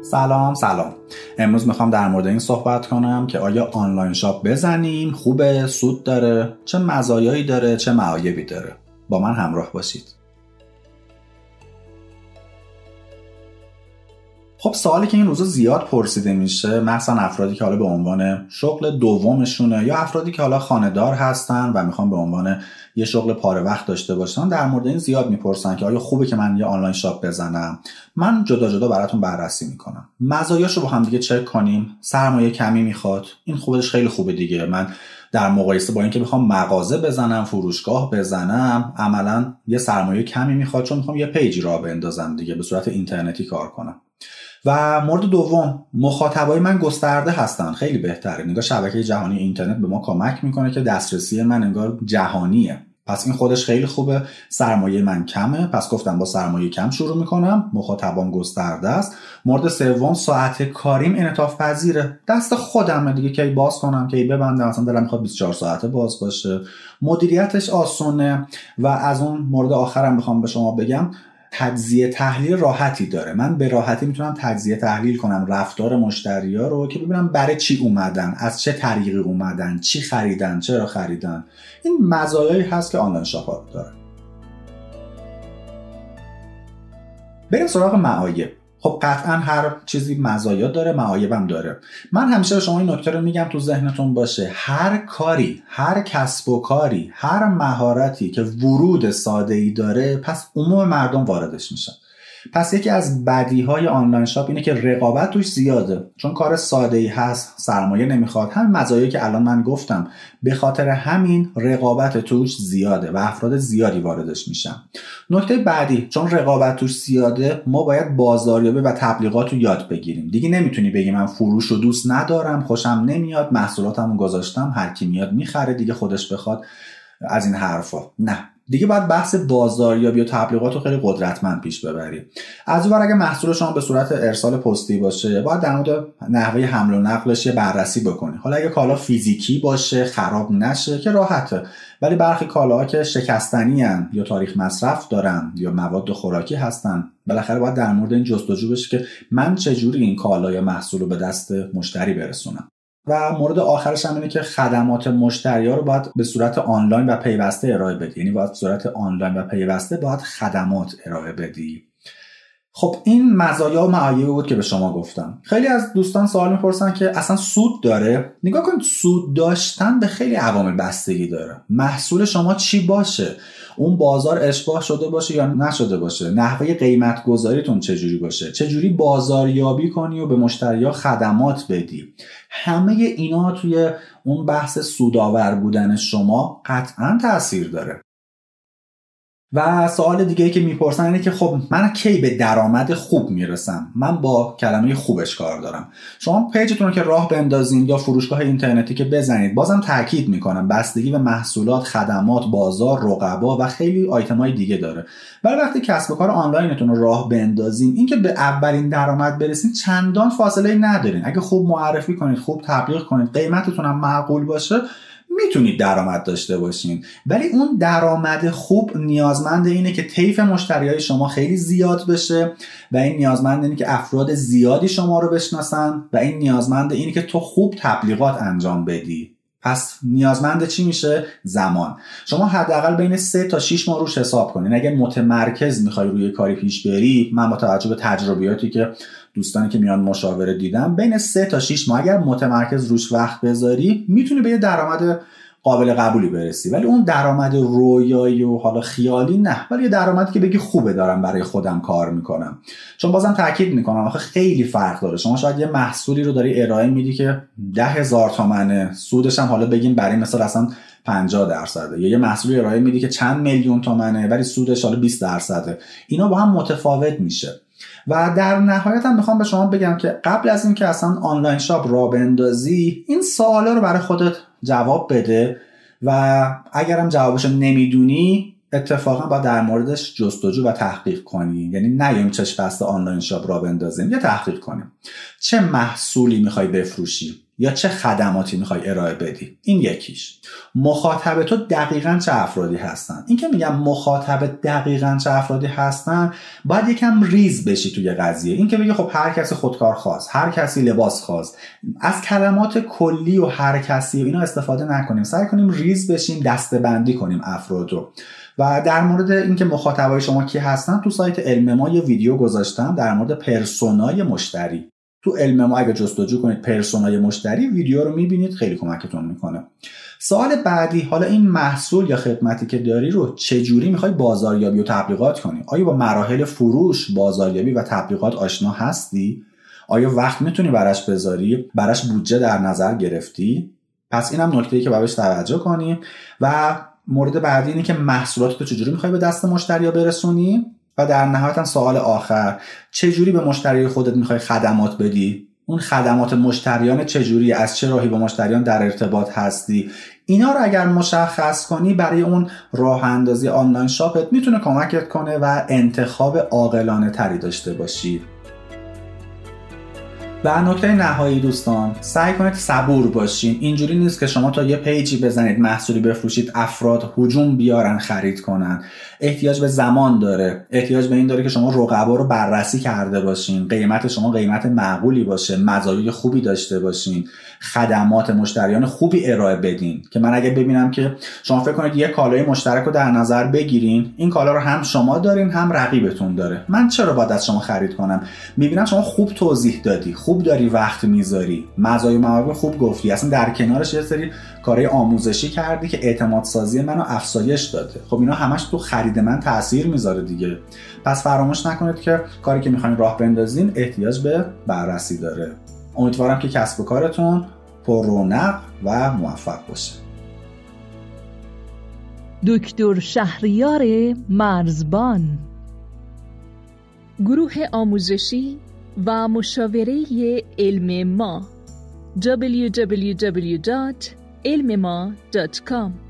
سلام. امروز میخوام در مورد این صحبت کنم که آیا آنلاین شاپ بزنیم خوبه، سود داره، چه مزایایی داره، چه معایبی داره. با من همراه باشید. خب سوالی که این روزا زیاد پرسیده میشه، مثلا افرادی که حالا به عنوان شغل دومشونه یا افرادی که حالا خانه‌دار هستن و میخوان به عنوان یه شغل پاره وقت داشته باشن، در مورد این زیاد میپرسن که آیا خوبه که من یه آنلاین شاپ بزنم. من جدا جدا براتون بررسی میکنم. مزایاشو با هم دیگه چک کنیم. سرمایه کمی میخواد، این خودش خیلی خوبه دیگه. من در مقایسه با اینکه میخوام مغازه بزنم، فروشگاه بزنم، عملاً یه سرمایه کمی میخواد، چون میخوام یه پیجی راه بندازم دیگه، به صورت اینترنتی کار کنم. و مورد دوم، مخاطبای من گسترده هستن، خیلی بهتره. نگاه شبکه جهانی اینترنت به ما کمک میکنه که دسترسی من انگار جهانیه، پس این خودش خیلی خوبه. سرمایه من کمه، پس گفتم با سرمایه کم شروع میکنم، مخاطبام گسترده است. مورد سوم، ساعت کاریم انعطاف پذیره، دست خودمه دیگه، کی باز کنم کی ببندم، مثلا دلم میخواد 24 ساعته باز باشه، مدیریتش آسونه. و از اون مورد آخرم میخوام به شما بگم، تجزیه تحلیل راحتی داره. من به راحتی میتونم تجزیه تحلیل کنم رفتار مشتری‌ها رو که ببینم برای چی اومدن، از چه طریقی اومدن، چی خریدن، چرا خریدن. این مزایایی هست که آنلاین شاپ داره. بریم سراغ معایب. خب قطعا هر چیزی مزایا داره، معایبم داره. من همیشه به شما این نکته رو میگم تو ذهنتون باشه، هر کاری، هر کسب و کاری، هر مهارتی که ورود ساده‌ای داره، پس عموم مردم واردش میشن. پس یکی از بدیهای آنلاین شاپ اینه که رقابت توش زیاده، چون کار ساده‌ای هست، سرمایه نمیخواد، همین مزایایی که الان من گفتم، به خاطر همین رقابت توش زیاده و افراد زیادی واردش میشن. نکته بعدی، چون رقابت توش زیاده، ما باید بازاریابی و تبلیغات رو یاد بگیریم. دیگه نمیتونی بگی من فروش رو دوست ندارم، خوشم نمیاد، محصولاتمو گذاشتم، هر کی میاد میخره دیگه خودش بخواد، از این حرفا. نه، دیگه باید بحث بازاریابی و تبلیغات رو خیلی قدرتمند پیش ببریم. از اون ور اگه محصول شما به صورت ارسال پستی باشه، باید در مورد نحوه حمل و نقلش یه بررسی بکنی. حالا اگه کالا فیزیکی باشه، خراب نشه، که راحته. ولی برخی کالاها که شکستنی ان یا تاریخ مصرف دارن یا مواد خوراکی هستن، بالاخره باید در مورد این جستجو بشه که من چجوری این کالا یا محصول رو به دست مشتری برسونم. و مورد آخرش هم اینه که خدمات مشتری‌ها رو باید به صورت آنلاین و پیوسته ارائه بدی. یعنی باید به صورت آنلاین و پیوسته باید خدمات ارائه بدی. خب این مزایا و معایبی بود که به شما گفتم. خیلی از دوستان سوال میپرسن که اصلا سود داره؟ نگاه کن، سود داشتن به خیلی عوامل بستگی داره. محصول شما چی باشه، اون بازار اشباع شده باشه یا نشده باشه، نحوه قیمت گذاریتون چجوری باشه، چجوری بازاریابی کنی و به مشتری‌ها خدمات بدی، همه اینا توی اون بحث سودآور بودن شما قطعاً تأثیر داره. و سوال دیگه‌ای که میپرسن اینه که خب من کی به درآمد خوب میرسم؟ من با کلمه خوبش کار دارم. شما پیجتون رو که راه بندازین یا فروشگاه اینترنتی که بزنید، بازم تاکید میکنم بستگی به محصولات، خدمات، بازار، رقبا و خیلی آیتمای دیگه داره. ولی وقتی کسب و کار آنلاینتون رو راه بندازین، اینکه به اولین درآمد برسین چندان فاصله‌ای ندارین. اگه خوب معرفی کنید، خوب تبلیغ کنید، قیمتتون هم معقول باشه، میتونید درآمد داشته باشین. ولی اون درآمد خوب نیازمند اینه که طیف مشتریای شما خیلی زیاد بشه و این نیازمند اینه که افراد زیادی شما رو بشناسن و این نیازمند اینه که تو خوب تبلیغات انجام بدی. پس نیازمند چی میشه؟ زمان. شما حداقل بین 3 تا 6 ماه روش حساب کنین. اگه متمرکز میخوای روی کاری پیش بری، من با توجه به تجربیاتی که دوستانی که میان مشاوره دیدم، بین 3 تا 6 ماه اگر متمرکز روش وقت بذاری، میتونی به یه درآمد قابل قبولی برسی. ولی اون درآمد رویایی و حالا خیالی نه، ولی یه درآمدی که بگی خوبه، دارم برای خودم کار میکنم. چون بازم تاکید میکنم، آخه خیلی فرق داره. شما شاید یه محصولی رو داری ارائه میدی که 10,000 تومنه، سودش هم حالا بگیم برای مثال اصلا 50%، یا یه محصولی ارائه میدی که چند میلیون تومنه ولی سودش حالا 20%. اینا با هم متفاوت میشه. و در نهایت هم میخوام به شما بگم که قبل از اینکه اصلا آنلاین شاپ را بندازی، این سوالا رو برای خودت جواب بده و اگرم جوابشو نمیدونی، اتفاقا باید در موردش جستجو و تحقیق کنی. یعنی نیایم چشم بسته آنلاین شاپ را بندازیم، یا تحقیق کنیم چه محصولی میخوای بفروشی، یا چه خدماتی میخوای ارائه بدی. این یکیش. مخاطب تو دقیقاً چه افرادی هستن. این که میگم مخاطب دقیقاً چه افرادی هستن، باید یکم ریز بشی توی قضیه. این که بگی خب هر کسی خودکار خواست، هر کسی لباس خواست، از کلمات کلی و هر کسی اینا استفاده نکنیم. سعی کنیم ریز بشیم، دسته‌بندی کنیم افرادو. و در مورد اینکه مخاطبای شما کی هستن، تو سایت علم ما یه ویدیو گذاشتم در مورد پرسونای مشتری. تو علم ما اگه جستجو کنید پرسونای مشتری، ویدیو رو میبینید، خیلی کمکتون میکنه. سوال بعدی، حالا این محصول یا خدمتی که داری رو چجوری میخوای بازاریابی و تبلیغات کنی؟ آیا با مراحل فروش، بازاریابی و تبلیغات آشنا هستی؟ آیا وقت میتونی براش بذاری؟ براش بودجه در نظر گرفتی؟ پس اینم نکته‌ای که باید توجه کنی. و مورد بعدی اینه که محصولات تو چجوری میخوای به دست مشتری‌ها برسونی؟ و در نهایت سوال آخر، چجوری به مشتری خودت میخوای خدمات بدی؟ اون خدمات مشتریان چجوری، از چه راهی با مشتریان در ارتباط هستی؟ اینا رو اگر مشخص کنی، برای اون راه اندازی آنلاین شاپت میتونه کمکت کنه و انتخاب عاقلانه تری داشته باشی. و نکته نهایی دوستان، سعی کنید صبور باشین. اینجوری نیست که شما تا یه پیجی بزنید، محصولی بفروشید، افراد هجوم بیارن خرید کنن. احتیاج به زمان داره، احتیاج به این داره که شما رقبا رو بررسی کرده باشین، قیمت شما قیمت معقولی باشه، مزایای خوبی داشته باشین، خدمات مشتریان خوبی ارائه بدین. که من اگه ببینم که شما فکر کنید یه کالای مشترک رو در نظر بگیرین، این کالا رو هم شما دارین هم رقیبتون داره، من چرا باید از شما خرید کنم؟ میبینم شما خوب توضیح دادی، خوب داری وقت میذاری، مزایا و معایب خوب گفتی، اصلا در کنارش یه سری کارهای آموزشی کردی که اعتماد سازی منو افزایش داده. خب اینا همش تو خرید من تاثیر میذاره دیگه. پس فراموش نکنید که کاری که میخواین راه بندازین احتیاج به بررسی داره. امیدوارم که کسب و کارتون پر رونق و موفق باشه. دکتر شهریار مرزبان، گروه آموزشی و مشاوره علم ما www.ilmema.com